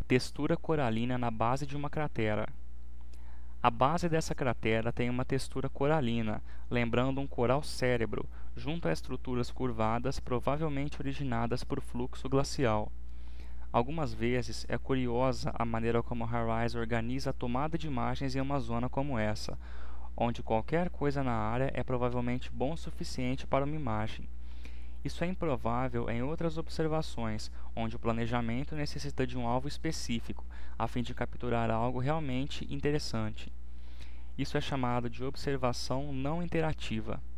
Textura coralina na base de uma cratera. A base dessa cratera tem uma textura coralina, lembrando um coral cérebro, junto a estruturas curvadas provavelmente originadas por fluxo glacial. Algumas vezes é curiosa a maneira como Harise organiza a tomada de imagens em uma zona como essa, onde qualquer coisa na área é provavelmente bom o suficiente para uma imagem. Isso é improvável em outras observações, onde o planejamento necessita de um alvo específico, a fim de capturar algo realmente interessante. Isso é chamado de observação não interativa.